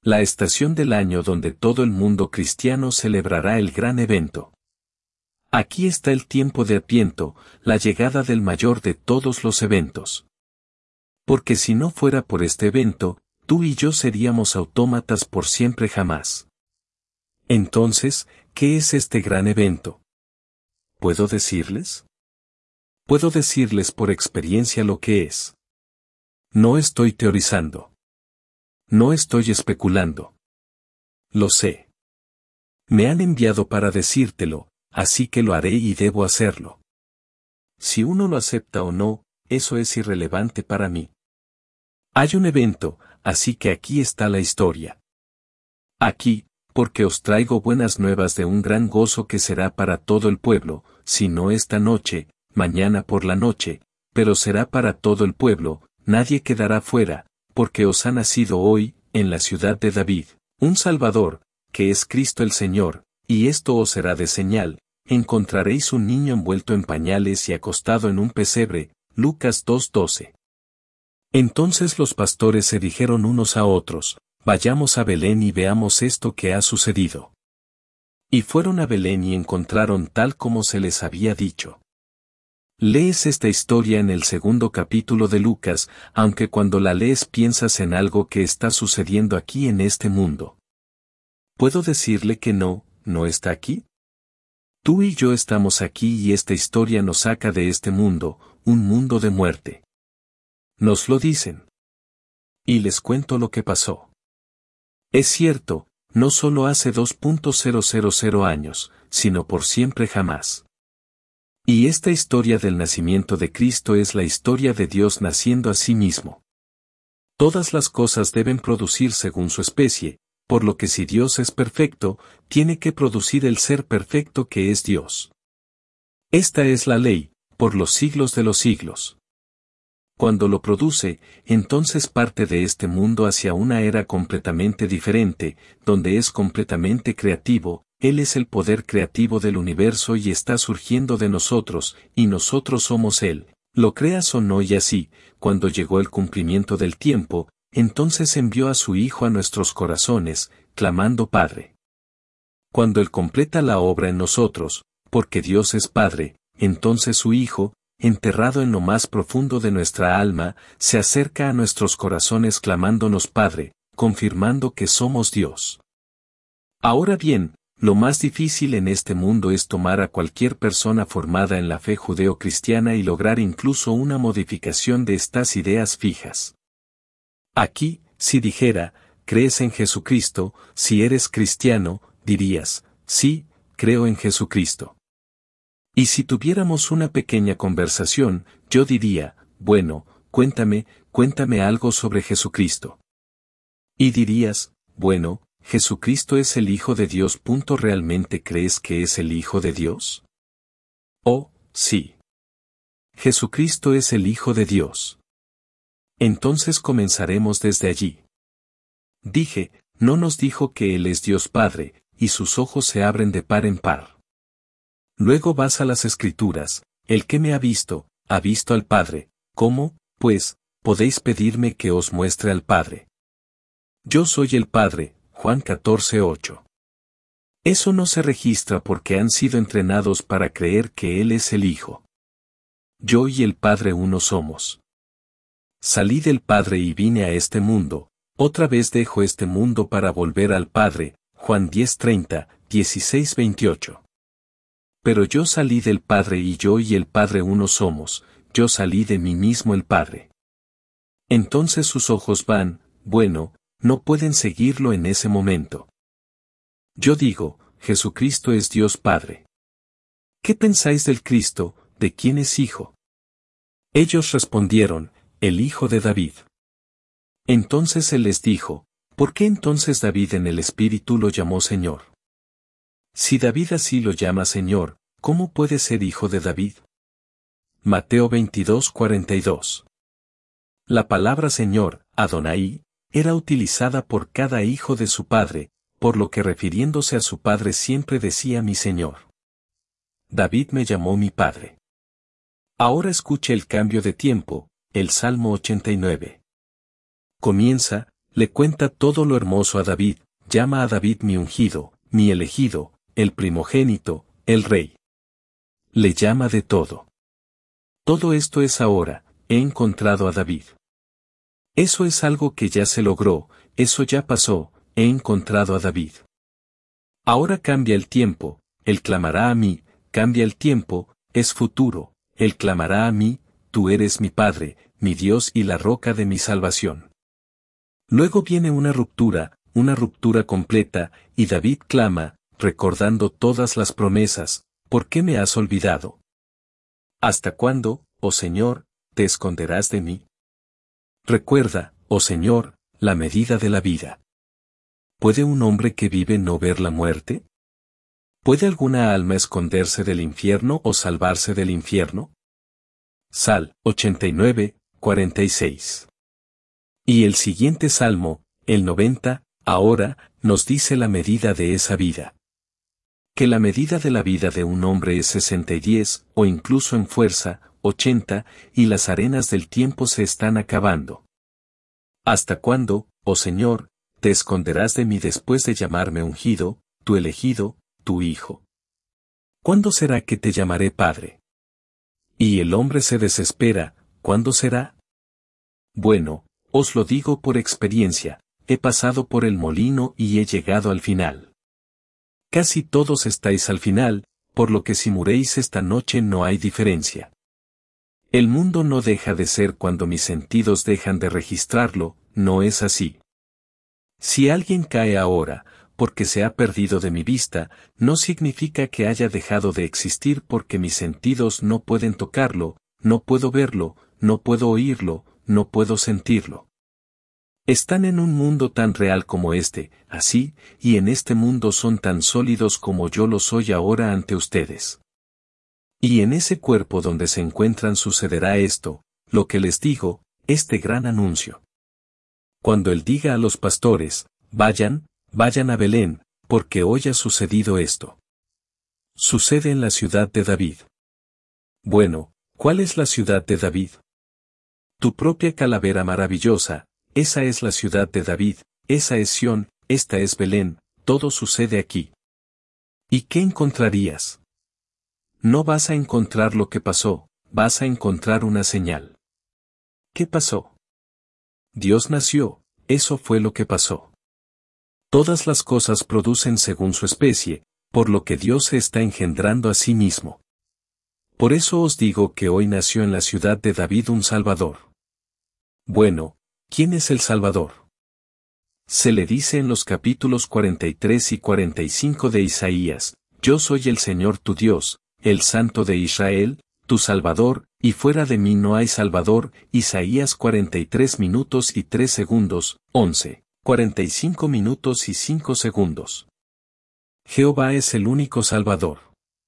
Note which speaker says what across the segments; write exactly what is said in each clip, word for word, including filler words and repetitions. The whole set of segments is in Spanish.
Speaker 1: La estación del año donde todo el mundo cristiano celebrará el gran evento. Aquí está el tiempo de Adviento, la llegada del mayor de todos los eventos. Porque si no fuera por este evento, tú y yo seríamos autómatas por siempre jamás. Entonces, ¿qué es este gran evento? ¿Puedo decirles? Puedo decirles por experiencia lo que es. No estoy teorizando. No estoy especulando. Lo sé. Me han enviado para decírtelo, así que lo haré y debo hacerlo. Si uno lo acepta o no, eso es irrelevante para mí. Hay un evento, así que aquí está la historia. Aquí, porque os traigo buenas nuevas de un gran gozo que será para todo el pueblo, si no esta noche, mañana por la noche, pero será para todo el pueblo, nadie quedará fuera, porque os ha nacido hoy, en la ciudad de David, un Salvador, que es Cristo el Señor, y esto os será de señal, encontraréis un niño envuelto en pañales y acostado en un pesebre, Lucas dos doce. Entonces los pastores se dijeron unos a otros, vayamos a Belén y veamos esto que ha sucedido. Y fueron a Belén y encontraron tal como se les había dicho. Lees esta historia en el segundo capítulo de Lucas, aunque cuando la lees piensas en algo que está sucediendo aquí en este mundo. ¿Puedo decirle que no, no está aquí? Tú y yo estamos aquí y esta historia nos saca de este mundo, un mundo de muerte. Nos lo dicen. Y les cuento lo que pasó. Es cierto, no solo hace dos mil años, sino por siempre jamás. Y esta historia del nacimiento de Cristo es la historia de Dios naciendo a sí mismo. Todas las cosas deben producir según su especie, por lo que si Dios es perfecto, tiene que producir el ser perfecto que es Dios. Esta es la ley, por los siglos de los siglos. Cuando lo produce, entonces parte de este mundo hacia una era completamente diferente, donde es completamente creativo, Él es el poder creativo del universo y está surgiendo de nosotros, y nosotros somos Él, lo creas o no y así, cuando llegó el cumplimiento del tiempo, entonces envió a su Hijo a nuestros corazones, clamando Padre. Cuando Él completa la obra en nosotros, porque Dios es Padre, entonces su Hijo, enterrado en lo más profundo de nuestra alma, se acerca a nuestros corazones clamándonos Padre, confirmando que somos Dios. Ahora bien, lo más difícil en este mundo es tomar a cualquier persona formada en la fe judeo-cristiana y lograr incluso una modificación de estas ideas fijas. Aquí, si dijera, ¿crees en Jesucristo? Si eres cristiano, dirías, sí, creo en Jesucristo. Y si tuviéramos una pequeña conversación, yo diría, bueno, cuéntame, cuéntame algo sobre Jesucristo. Y dirías, bueno, Jesucristo es el Hijo de Dios. ¿Realmente crees que es el Hijo de Dios? Oh, sí. Jesucristo es el Hijo de Dios. Entonces comenzaremos desde allí. Dije, no nos dijo que Él es Dios Padre, y sus ojos se abren de par en par. Luego vas a las Escrituras, el que me ha visto, ha visto al Padre. ¿Cómo, pues, podéis pedirme que os muestre al Padre? Yo soy el Padre, Juan catorce ocho. Eso no se registra porque han sido entrenados para creer que Él es el Hijo. Yo y el Padre uno somos. Salí del Padre y vine a este mundo, otra vez dejo este mundo para volver al Padre, Juan diez treinta, dieciséis veintiocho. Pero yo salí del Padre y yo y el Padre uno somos, yo salí de mí mismo el Padre. Entonces sus ojos van, bueno, no pueden seguirlo en ese momento. Yo digo, Jesucristo es Dios Padre. ¿Qué pensáis del Cristo, de quién es hijo? Ellos respondieron, el Hijo de David. Entonces él les dijo, ¿por qué entonces David en el Espíritu lo llamó Señor? Si David así lo llama Señor, ¿cómo puede ser hijo de David? Mateo veintidós cuarenta y dos. La palabra Señor, Adonai, era utilizada por cada hijo de su padre, por lo que refiriéndose a su padre siempre decía mi Señor. David me llamó mi padre. Ahora escuche el cambio de tiempo, el Salmo ochenta y nueve. Comienza, le cuenta todo lo hermoso a David, llama a David mi ungido, mi elegido, el primogénito, el rey. Le llama de todo. Todo esto es ahora, he encontrado a David. Eso es algo que ya se logró, eso ya pasó, he encontrado a David. Ahora cambia el tiempo, él clamará a mí, cambia el tiempo, es futuro, él clamará a mí, tú eres mi Padre, mi Dios y la roca de mi salvación. Luego viene una ruptura, una ruptura completa, y David clama, recordando todas las promesas, ¿por qué me has olvidado? ¿Hasta cuándo, oh Señor, te esconderás de mí? Recuerda, oh Señor, la medida de la vida. ¿Puede un hombre que vive no ver la muerte? ¿Puede alguna alma esconderse del infierno o salvarse del infierno? Sal, ochenta y nueve, cuarenta y seis. Y el siguiente salmo, el noventa, ahora, nos dice la medida de esa vida. Que la medida de la vida de un hombre es sesenta y diez, o incluso en fuerza, ochenta, y las arenas del tiempo se están acabando. ¿Hasta cuándo, oh Señor, te esconderás de mí después de llamarme ungido, tu elegido, tu hijo? ¿Cuándo será que te llamaré Padre? Y el hombre se desespera, ¿cuándo será? Bueno, os lo digo por experiencia, he pasado por el molino y he llegado al final. Casi todos estáis al final, por lo que si muréis esta noche no hay diferencia. El mundo no deja de ser cuando mis sentidos dejan de registrarlo, no es así. Si alguien cae ahora, porque se ha perdido de mi vista, no significa que haya dejado de existir porque mis sentidos no pueden tocarlo, no puedo verlo, no puedo oírlo, no puedo sentirlo. Están en un mundo tan real como este, así, y en este mundo son tan sólidos como yo lo soy ahora ante ustedes. Y en ese cuerpo donde se encuentran sucederá esto, lo que les digo, este gran anuncio. Cuando él diga a los pastores, vayan, vayan a Belén, porque hoy ha sucedido esto. Sucede en la ciudad de David. Bueno, ¿cuál es la ciudad de David? Tu propia calavera maravillosa, esa es la ciudad de David, esa es Sión, esta es Belén, todo sucede aquí. ¿Y qué encontrarías? No vas a encontrar lo que pasó, vas a encontrar una señal. ¿Qué pasó? Dios nació, eso fue lo que pasó. Todas las cosas producen según su especie, por lo que Dios se está engendrando a sí mismo. Por eso os digo que hoy nació en la ciudad de David un Salvador. Bueno, ¿quién es el Salvador? Se le dice en los capítulos cuarenta y tres y cuarenta y cinco de Isaías, yo soy el Señor tu Dios, el Santo de Israel, tu Salvador, y fuera de mí no hay Salvador, Isaías cuarenta y tres minutos y tres segundos, once, cuarenta y cinco minutos y cinco segundos. Jehová es el único Salvador.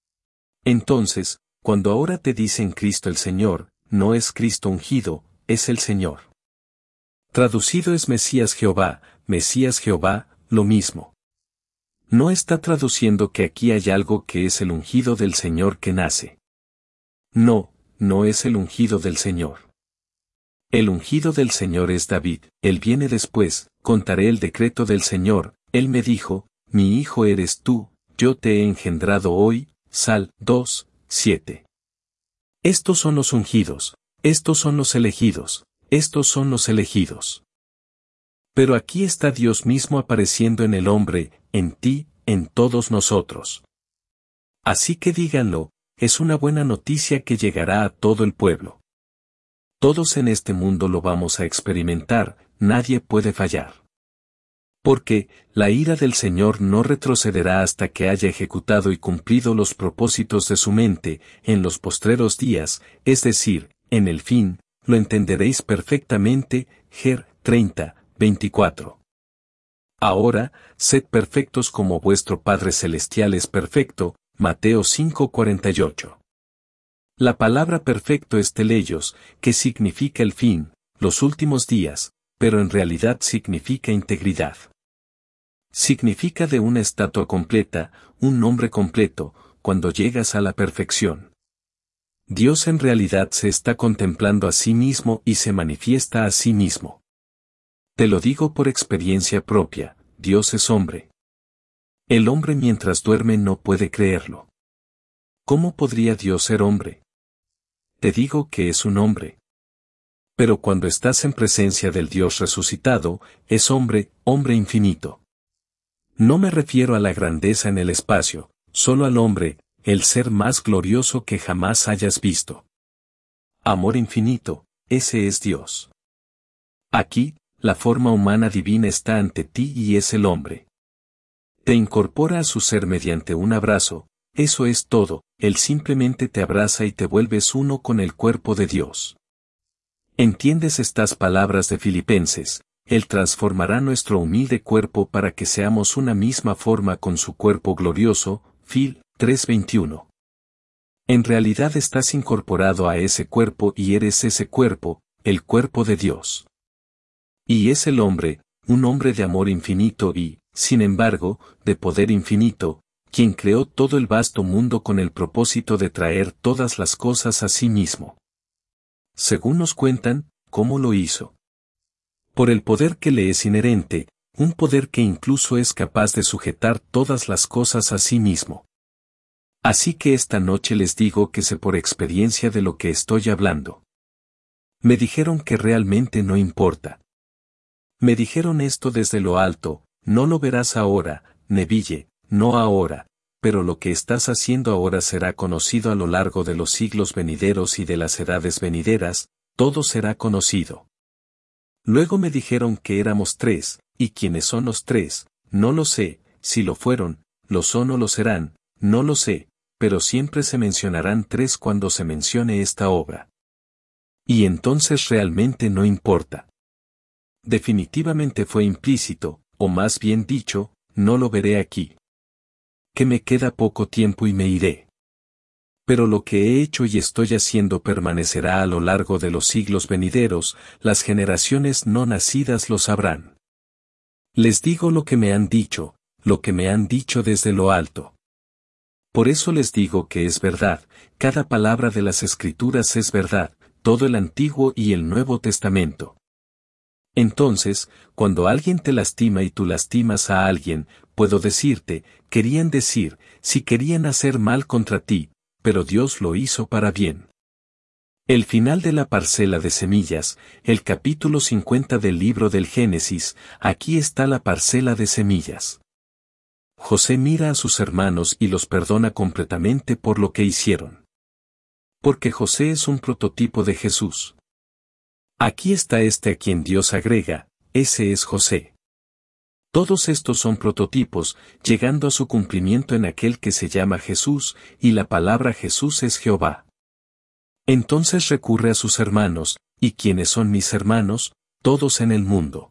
Speaker 1: Entonces, cuando ahora te dicen Cristo el Señor, no es Cristo ungido, es el Señor. Traducido es Mesías Jehová, Mesías Jehová, lo mismo. No está traduciendo que aquí hay algo que es el ungido del Señor que nace. No, no es el ungido del Señor. El ungido del Señor es David, él viene después, contaré el decreto del Señor, él me dijo, mi hijo eres tú, yo te he engendrado hoy, Sal dos, siete. Estos son los ungidos, estos son los elegidos, estos son los elegidos. Pero aquí está Dios mismo apareciendo en el hombre, en ti, en todos nosotros. Así que díganlo, es una buena noticia que llegará a todo el pueblo. Todos en este mundo lo vamos a experimentar, nadie puede fallar. Porque, la ira del Señor no retrocederá hasta que haya ejecutado y cumplido los propósitos de su mente, en los postreros días, es decir, en el fin, lo entenderéis perfectamente, Ger treinta, veinticuatro. Ahora, sed perfectos como vuestro Padre Celestial es perfecto, Mateo cinco cuarenta y ocho. La palabra perfecto es teleios, que significa el fin, los últimos días, pero en realidad significa integridad. Significa de una estatua completa, un nombre completo, cuando llegas a la perfección. Dios en realidad se está contemplando a sí mismo y se manifiesta a sí mismo. Te lo digo por experiencia propia, Dios es hombre. El hombre mientras duerme no puede creerlo. ¿Cómo podría Dios ser hombre? Te digo que es un hombre. Pero cuando estás en presencia del Dios resucitado, es hombre, hombre infinito. No me refiero a la grandeza en el espacio, solo al hombre, el ser más glorioso que jamás hayas visto. Amor infinito, ese es Dios. Aquí, la forma humana divina está ante ti y es el hombre. Te incorpora a su ser mediante un abrazo, eso es todo, él simplemente te abraza y te vuelves uno con el cuerpo de Dios. ¿Entiendes estas palabras de Filipenses? Él transformará nuestro humilde cuerpo para que seamos una misma forma con su cuerpo glorioso, Fil tres veintiuno. En realidad estás incorporado a ese cuerpo y eres ese cuerpo, el cuerpo de Dios. Y es el hombre, un hombre de amor infinito y, sin embargo, de poder infinito, quien creó todo el vasto mundo con el propósito de traer todas las cosas a sí mismo. Según nos cuentan, ¿cómo lo hizo? Por el poder que le es inherente, un poder que incluso es capaz de sujetar todas las cosas a sí mismo. Así que esta noche les digo que sé por experiencia de lo que estoy hablando. Me dijeron que realmente no importa. Me dijeron esto desde lo alto, no lo verás ahora, Neville, no ahora, pero lo que estás haciendo ahora será conocido a lo largo de los siglos venideros y de las edades venideras, todo será conocido. Luego me dijeron que éramos tres, y quiénes son los tres, no lo sé, si lo fueron, lo son o lo serán, no lo sé, pero siempre se mencionarán tres cuando se mencione esta obra. Y entonces realmente no importa. Definitivamente fue implícito, o más bien dicho, no lo veré aquí. Que me queda poco tiempo y me iré. Pero lo que he hecho y estoy haciendo permanecerá a lo largo de los siglos venideros, las generaciones no nacidas lo sabrán. Les digo lo que me han dicho, lo que me han dicho desde lo alto. Por eso les digo que es verdad, cada palabra de las Escrituras es verdad, todo el Antiguo y el Nuevo Testamento. Entonces, cuando alguien te lastima y tú lastimas a alguien, puedo decirte, querían decir, si querían hacer mal contra ti, pero Dios lo hizo para bien. El final de la parcela de semillas, el capítulo cincuenta del libro del Génesis, aquí está la parcela de semillas. José mira a sus hermanos y los perdona completamente por lo que hicieron. Porque José es un prototipo de Jesús. Aquí está este a quien Dios agrega, ese es José. Todos estos son prototipos, llegando a su cumplimiento en aquel que se llama Jesús, y la palabra Jesús es Jehová. Entonces recurre a sus hermanos, ¿y quiénes son mis hermanos? Todos en el mundo.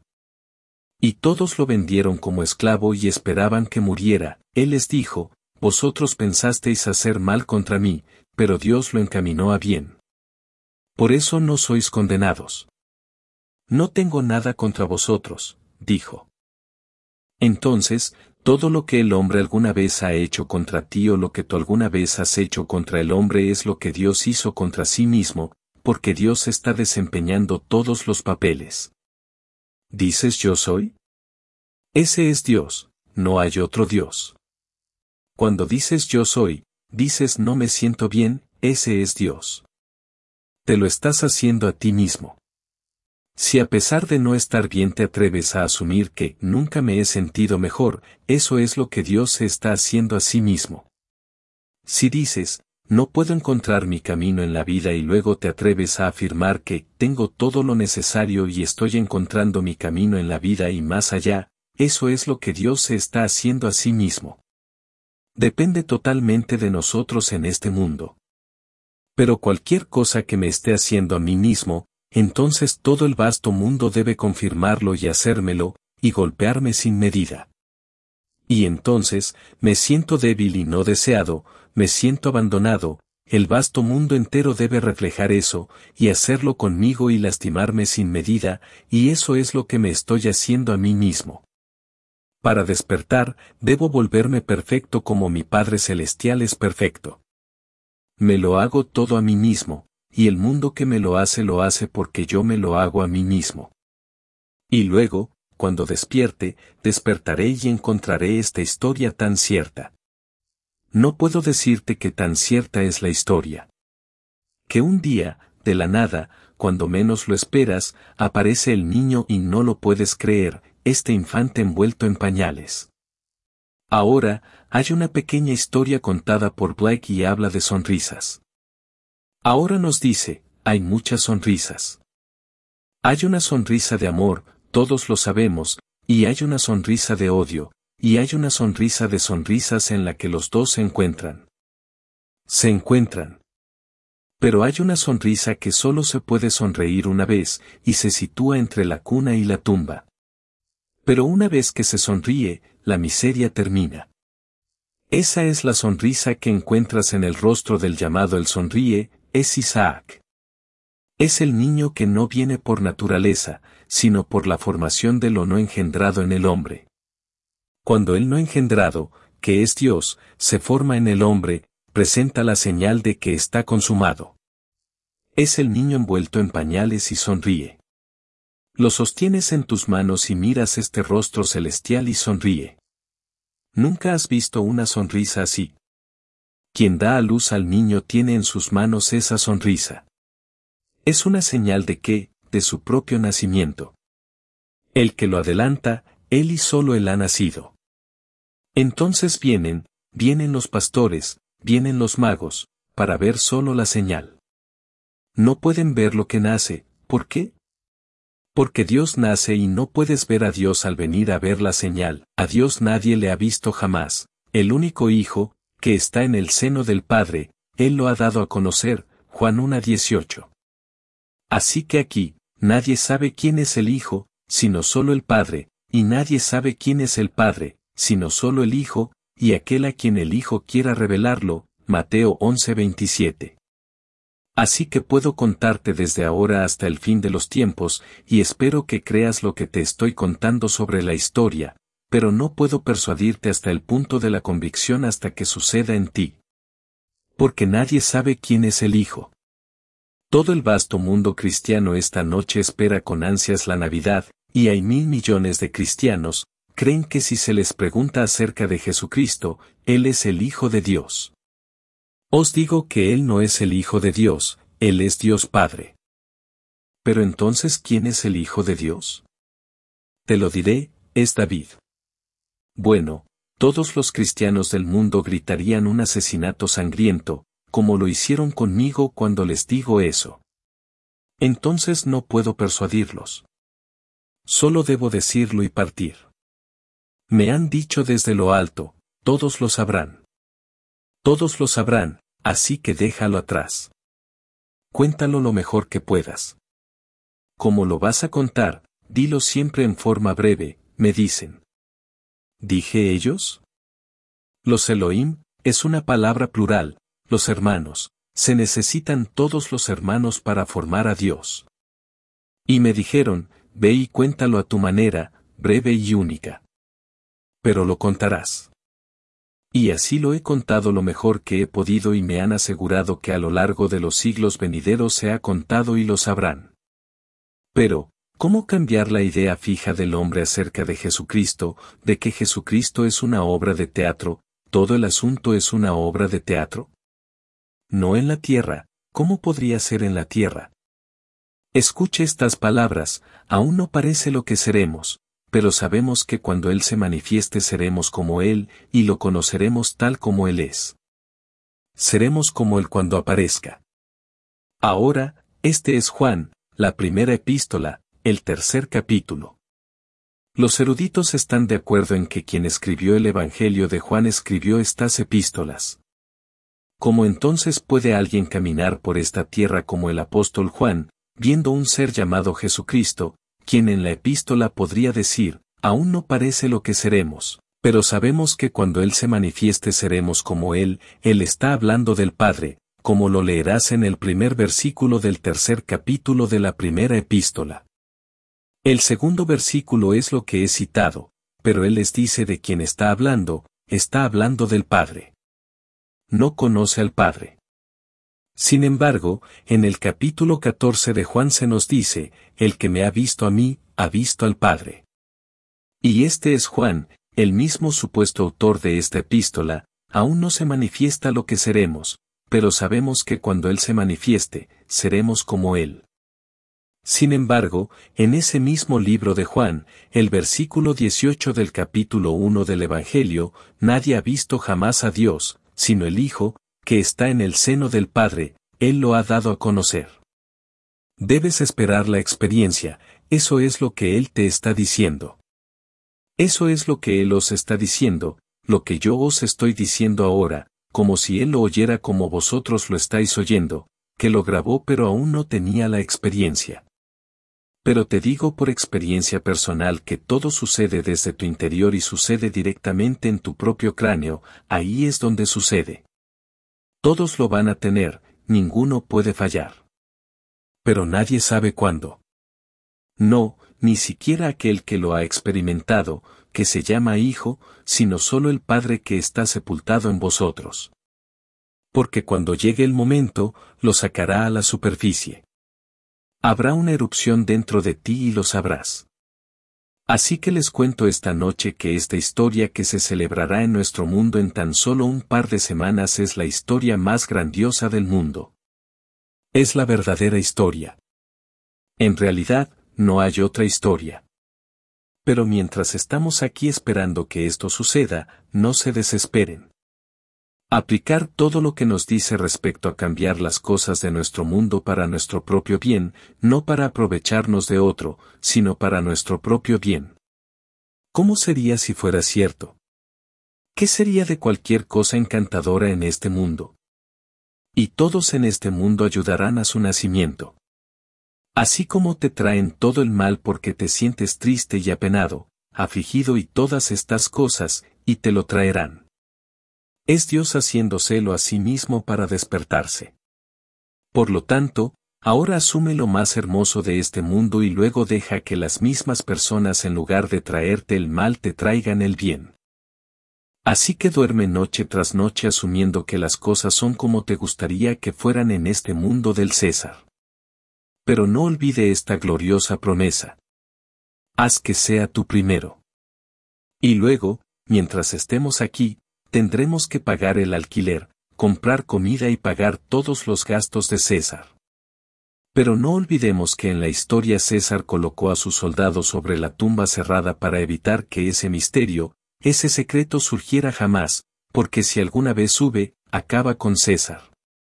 Speaker 1: Y todos lo vendieron como esclavo y esperaban que muriera. Él les dijo, vosotros pensasteis hacer mal contra mí, pero Dios lo encaminó a bien. Por eso no sois condenados. No tengo nada contra vosotros, dijo. Entonces, todo lo que el hombre alguna vez ha hecho contra ti o lo que tú alguna vez has hecho contra el hombre es lo que Dios hizo contra sí mismo, porque Dios está desempeñando todos los papeles. ¿Dices yo soy? Ese es Dios, no hay otro Dios. Cuando dices yo soy, dices no me siento bien, ese es Dios. Te lo estás haciendo a ti mismo. Si a pesar de no estar bien te atreves a asumir que nunca me he sentido mejor, eso es lo que Dios se está haciendo a sí mismo. Si dices, no puedo encontrar mi camino en la vida y luego te atreves a afirmar que tengo todo lo necesario y estoy encontrando mi camino en la vida y más allá, eso es lo que Dios se está haciendo a sí mismo. Depende totalmente de nosotros en este mundo. Pero cualquier cosa que me esté haciendo a mí mismo, entonces todo el vasto mundo debe confirmarlo y hacérmelo, y golpearme sin medida. Y entonces, me siento débil y no deseado, me siento abandonado, el vasto mundo entero debe reflejar eso, y hacerlo conmigo y lastimarme sin medida, y eso es lo que me estoy haciendo a mí mismo. Para despertar, debo volverme perfecto como mi Padre Celestial es perfecto. Me lo hago todo a mí mismo, y el mundo que me lo hace lo hace porque yo me lo hago a mí mismo. Y luego, cuando despierte, despertaré y encontraré esta historia tan cierta. No puedo decirte que tan cierta es la historia. Que un día, de la nada, cuando menos lo esperas, aparece el niño y no lo puedes creer, este infante envuelto en pañales. Ahora, hay una pequeña historia contada por Blake y habla de sonrisas. Ahora nos dice, hay muchas sonrisas. Hay una sonrisa de amor, todos lo sabemos, y hay una sonrisa de odio, y hay una sonrisa de sonrisas en la que los dos se encuentran. Se encuentran. Pero hay una sonrisa que solo se puede sonreír una vez, y se sitúa entre la cuna y la tumba. Pero una vez que se sonríe, la miseria termina. Esa es la sonrisa que encuentras en el rostro del llamado el sonríe, es Isaac. Es el niño que no viene por naturaleza, sino por la formación de lo no engendrado en el hombre. Cuando el no engendrado, que es Dios, se forma en el hombre, presenta la señal de que está consumado. Es el niño envuelto en pañales y sonríe. Lo sostienes en tus manos y miras este rostro celestial y sonríe. ¿Nunca has visto una sonrisa así? Quien da a luz al niño tiene en sus manos esa sonrisa. Es una señal de que, de su propio nacimiento. El que lo adelanta, él y solo él ha nacido. Entonces vienen, vienen los pastores, vienen los magos, para ver solo la señal. No pueden ver lo que nace, ¿por qué? Porque Dios nace y no puedes ver a Dios al venir a ver la señal, a Dios nadie le ha visto jamás, el único Hijo, que está en el seno del Padre, Él lo ha dado a conocer, Juan uno dieciocho. Así que aquí, nadie sabe quién es el Hijo, sino solo el Padre, y nadie sabe quién es el Padre, sino solo el Hijo, y aquel a quien el Hijo quiera revelarlo, Mateo once veintisiete. Así que puedo contarte desde ahora hasta el fin de los tiempos, y espero que creas lo que te estoy contando sobre la historia, pero no puedo persuadirte hasta el punto de la convicción hasta que suceda en ti. Porque nadie sabe quién es el Hijo. Todo el vasto mundo cristiano esta noche espera con ansias la Navidad, y hay mil millones de cristianos, creen que si se les pregunta acerca de Jesucristo, Él es el Hijo de Dios. Os digo que Él no es el Hijo de Dios, Él es Dios Padre. Pero entonces, ¿quién es el Hijo de Dios? Te lo diré, es David. Bueno, todos los cristianos del mundo gritarían un asesinato sangriento, como lo hicieron conmigo cuando les digo eso. Entonces no puedo persuadirlos. Solo debo decirlo y partir. Me han dicho desde lo alto, todos lo sabrán. Todos lo sabrán, así que déjalo atrás. Cuéntalo lo mejor que puedas. Como lo vas a contar, dilo siempre en forma breve, me dicen. ¿Dije ellos? Los Elohim, es una palabra plural, los hermanos, se necesitan todos los hermanos para formar a Dios. Y me dijeron, ve y cuéntalo a tu manera, breve y única. Pero lo contarás. Y así lo he contado lo mejor que he podido y me han asegurado que a lo largo de los siglos venideros se ha contado y lo sabrán. Pero, ¿cómo cambiar la idea fija del hombre acerca de Jesucristo, de que Jesucristo es una obra de teatro, todo el asunto es una obra de teatro? No en la tierra, ¿cómo podría ser en la tierra? Escuche estas palabras, aún no parece lo que seremos, pero sabemos que cuando Él se manifieste seremos como Él, y lo conoceremos tal como Él es. Seremos como Él cuando aparezca. Ahora, este es Juan, la primera epístola, el tercer capítulo. Los eruditos están de acuerdo en que quien escribió el Evangelio de Juan escribió estas epístolas. ¿Cómo entonces puede alguien caminar por esta tierra como el apóstol Juan, viendo un ser llamado Jesucristo, quien en la epístola podría decir, aún no parece lo que seremos, pero sabemos que cuando Él se manifieste seremos como Él, Él está hablando del Padre, como lo leerás en el primer versículo del tercer capítulo de la primera epístola. El segundo versículo es lo que he citado, pero Él les dice de quién está hablando, está hablando del Padre. No conoce al Padre. Sin embargo, en el capítulo catorce de Juan se nos dice, el que me ha visto a mí, ha visto al Padre. Y este es Juan, el mismo supuesto autor de esta epístola. Aún no se manifiesta lo que seremos, pero sabemos que cuando Él se manifieste, seremos como Él. Sin embargo, en ese mismo libro de Juan, el versículo dieciocho del capítulo uno del Evangelio, nadie ha visto jamás a Dios, sino el Hijo, que está en el seno del Padre, Él lo ha dado a conocer. Debes esperar la experiencia, eso es lo que Él te está diciendo. Eso es lo que Él os está diciendo, lo que yo os estoy diciendo ahora, como si Él lo oyera como vosotros lo estáis oyendo, que lo grabó pero aún no tenía la experiencia. Pero te digo por experiencia personal que todo sucede desde tu interior y sucede directamente en tu propio cráneo, ahí es donde sucede. Todos lo van a tener, ninguno puede fallar. Pero nadie sabe cuándo. No, ni siquiera aquel que lo ha experimentado, que se llama Hijo, sino solo el Padre que está sepultado en vosotros. Porque cuando llegue el momento, lo sacará a la superficie. Habrá una erupción dentro de ti y lo sabrás. Así que les cuento esta noche que esta historia que se celebrará en nuestro mundo en tan solo un par de semanas es la historia más grandiosa del mundo. Es la verdadera historia. En realidad, no hay otra historia. Pero mientras estamos aquí esperando que esto suceda, no se desesperen. Aplicar todo lo que nos dice respecto a cambiar las cosas de nuestro mundo para nuestro propio bien, no para aprovecharnos de otro, sino para nuestro propio bien. ¿Cómo sería si fuera cierto? ¿Qué sería de cualquier cosa encantadora en este mundo? Y todos en este mundo ayudarán a su nacimiento. Así como te traen todo el mal porque te sientes triste y apenado, afligido y todas estas cosas, y te lo traerán. Es Dios haciéndoselo a sí mismo para despertarse. Por lo tanto, ahora asume lo más hermoso de este mundo y luego deja que las mismas personas en lugar de traerte el mal te traigan el bien. Así que duerme noche tras noche asumiendo que las cosas son como te gustaría que fueran en este mundo del César. Pero no olvide esta gloriosa promesa. Haz que sea tú primero. Y luego, mientras estemos aquí, tendremos que pagar el alquiler, comprar comida y pagar todos los gastos de César. Pero no olvidemos que en la historia César colocó a sus soldados sobre la tumba cerrada para evitar que ese misterio, ese secreto surgiera jamás, porque si alguna vez sube, acaba con César.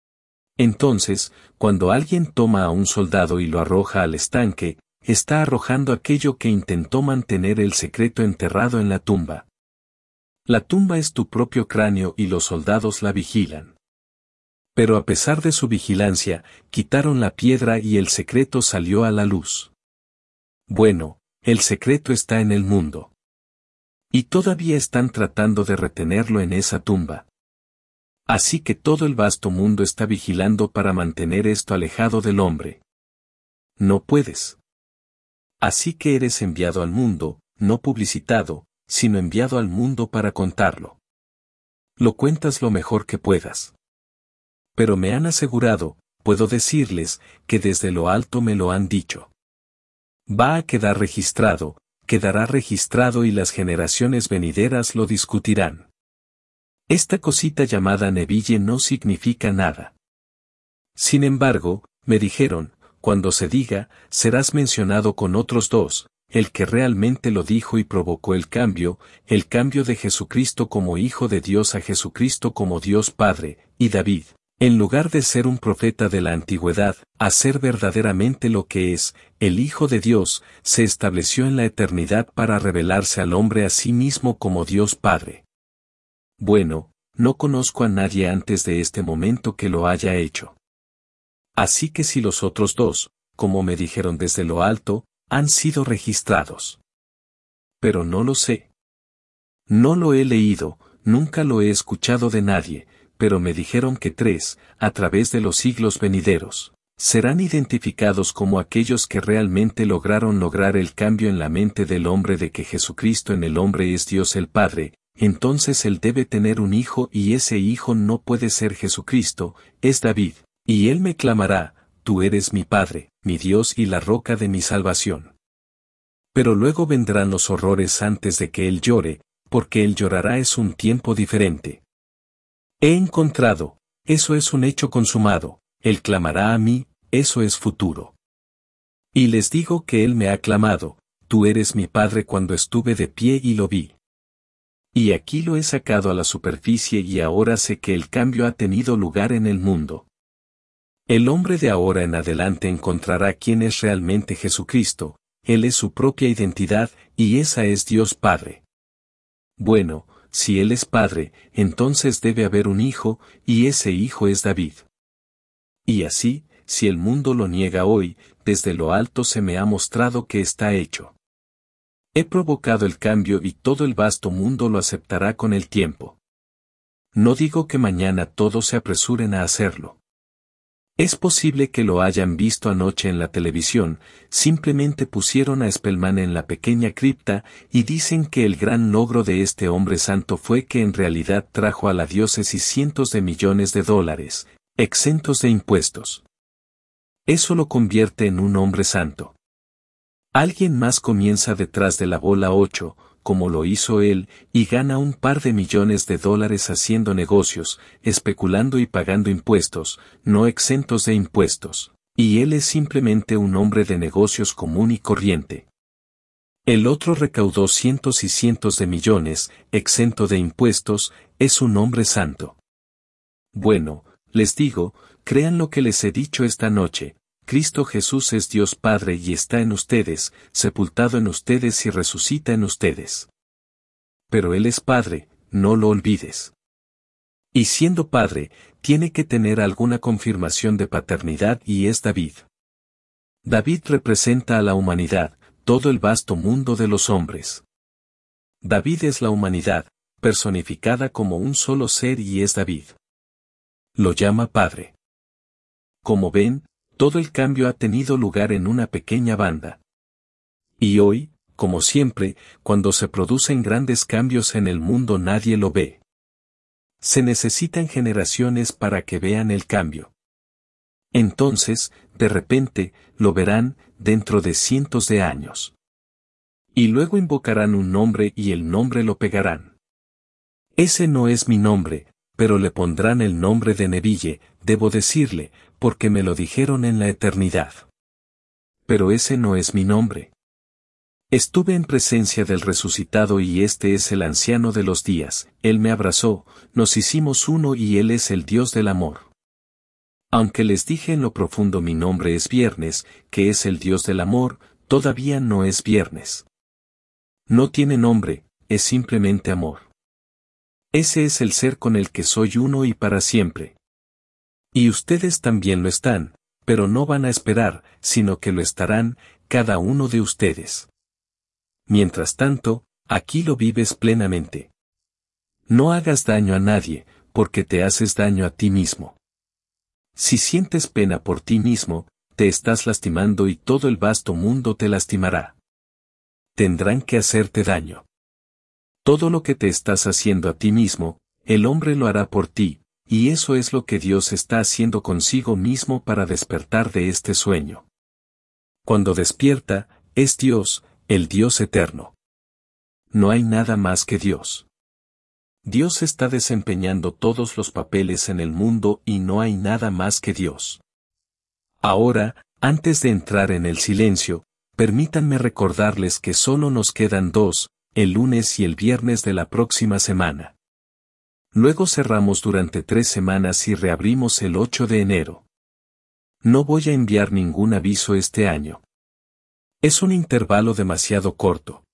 Speaker 1: Entonces, cuando alguien toma a un soldado y lo arroja al estanque, está arrojando aquello que intentó mantener el secreto enterrado en la tumba. La tumba es tu propio cráneo y los soldados la vigilan. Pero a pesar de su vigilancia, quitaron la piedra y el secreto salió a la luz. Bueno, el secreto está en el mundo. Y todavía están tratando de retenerlo en esa tumba. Así que todo el vasto mundo está vigilando para mantener esto alejado del hombre. No puedes. Así que eres enviado al mundo, no publicitado, sino enviado al mundo para contarlo. Lo cuentas lo mejor que puedas. Pero me han asegurado, puedo decirles, que desde lo alto me lo han dicho. Va a quedar registrado, quedará registrado y las generaciones venideras lo discutirán. Esta cosita llamada Neville no significa nada. Sin embargo, me dijeron, cuando se diga, serás mencionado con otros dos, el que realmente lo dijo y provocó el cambio, el cambio de Jesucristo como Hijo de Dios a Jesucristo como Dios Padre, y David, en lugar de ser un profeta de la antigüedad, a ser verdaderamente lo que es, el Hijo de Dios, se estableció en la eternidad para revelarse al hombre a sí mismo como Dios Padre. Bueno, no conozco a nadie antes de este momento que lo haya hecho. Así que si los otros dos, como me dijeron desde lo alto, han sido registrados. Pero no lo sé. No lo he leído, nunca lo he escuchado de nadie, pero me dijeron que tres, a través de los siglos venideros, serán identificados como aquellos que realmente lograron lograr el cambio en la mente del hombre de que Jesucristo en el hombre es Dios el Padre, entonces él debe tener un hijo y ese hijo no puede ser Jesucristo, es David, Y él me clamará, tú eres mi Padre, mi Dios y la roca de mi salvación. Pero luego vendrán los horrores antes de que él llore, porque él llorará es un tiempo diferente. He encontrado, eso es un hecho consumado, él clamará a mí, eso es futuro. Y les digo que él me ha clamado, tú eres mi Padre cuando estuve de pie y lo vi. Y aquí lo he sacado a la superficie y ahora sé que el cambio ha tenido lugar en el mundo. El hombre de ahora en adelante encontrará quién es realmente Jesucristo, él es su propia identidad, y esa es Dios Padre. Bueno, si él es Padre, entonces debe haber un Hijo, y ese Hijo es David. Y así, si el mundo lo niega hoy, desde lo alto se me ha mostrado que está hecho. He provocado el cambio y todo el vasto mundo lo aceptará con el tiempo. No digo que mañana todos se apresuren a hacerlo. Es posible que lo hayan visto anoche en la televisión, simplemente pusieron a Spellman en la pequeña cripta y dicen que el gran logro de este hombre santo fue que en realidad trajo a la diócesis cientos de millones de dólares, exentos de impuestos. Eso lo convierte en un hombre santo. Alguien más comienza detrás de la bola ocho, como lo hizo él, y gana un par de millones de dólares haciendo negocios, especulando y pagando impuestos, no exentos de impuestos. Y él es simplemente un hombre de negocios común y corriente. El otro recaudó cientos y cientos de millones, exento de impuestos, es un hombre santo. Bueno, les digo, crean lo que les he dicho esta noche. Cristo Jesús es Dios Padre y está en ustedes, sepultado en ustedes y resucita en ustedes. Pero Él es Padre, no lo olvides. Y siendo Padre, tiene que tener alguna confirmación de paternidad y es David. David representa a la humanidad, todo el vasto mundo de los hombres. David es la humanidad, personificada como un solo ser y es David. Lo llama Padre. Como ven, todo el cambio ha tenido lugar en una pequeña banda. Y hoy, como siempre, cuando se producen grandes cambios en el mundo nadie lo ve. Se necesitan generaciones para que vean el cambio. Entonces, de repente, lo verán, dentro de cientos de años. Y luego invocarán un nombre y el nombre lo pegarán. Ese no es mi nombre, pero le pondrán el nombre de Neville, debo decirle, porque me lo dijeron en la eternidad. Pero ese no es mi nombre. Estuve en presencia del resucitado y este es el anciano de los días, él me abrazó, nos hicimos uno y él es el Dios del amor. Aunque les dije en lo profundo mi nombre es Viernes, que es el Dios del amor, todavía no es Viernes. No tiene nombre, es simplemente amor. Ese es el ser con el que soy uno y para siempre. Y ustedes también lo están, pero no van a esperar, sino que lo estarán, cada uno de ustedes. Mientras tanto, aquí lo vives plenamente. No hagas daño a nadie, porque te haces daño a ti mismo. Si sientes pena por ti mismo, te estás lastimando y todo el vasto mundo te lastimará. Tendrán que hacerte daño. Todo lo que te estás haciendo a ti mismo, el hombre lo hará por ti, y eso es lo que Dios está haciendo consigo mismo para despertar de este sueño. Cuando despierta, es Dios, el Dios eterno. No hay nada más que Dios. Dios está desempeñando todos los papeles en el mundo y no hay nada más que Dios. Ahora, antes de entrar en el silencio, permítanme recordarles que solo nos quedan dos, el lunes y el viernes de la próxima semana. Luego cerramos durante tres semanas y reabrimos el ocho de enero. No voy a enviar ningún aviso este año. Es un intervalo demasiado corto.